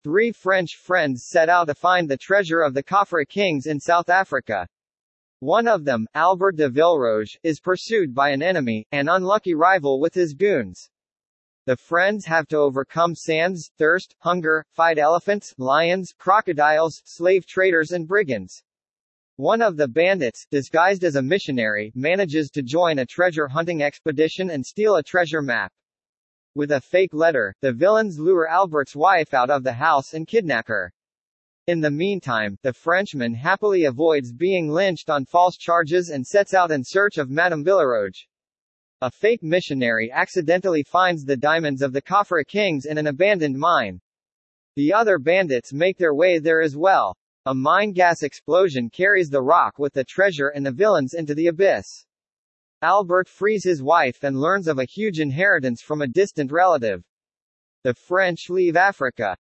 Three French friends set out to find the treasure of the Kafra kings in South Africa. One of them, Albert de Villeroge, is pursued by an enemy, an unlucky rival with his goons. The friends have to overcome sands, thirst, hunger, fight elephants, lions, crocodiles, slave traders and brigands. One of the bandits, disguised as a missionary, manages to join a treasure hunting expedition and steal a treasure map. With a fake letter, the villains lure Albert's wife out of the house and kidnap her. In the meantime, the Frenchman happily avoids being lynched on false charges and sets out in search of Madame Villeroge. A fake missionary accidentally finds the diamonds of the Kafra kings in an abandoned mine. The other bandits make their way there as well. A mine gas explosion carries the rock with the treasure and the villains into the abyss. Albert frees his wife and learns of a huge inheritance from a distant relative. The French leave Africa.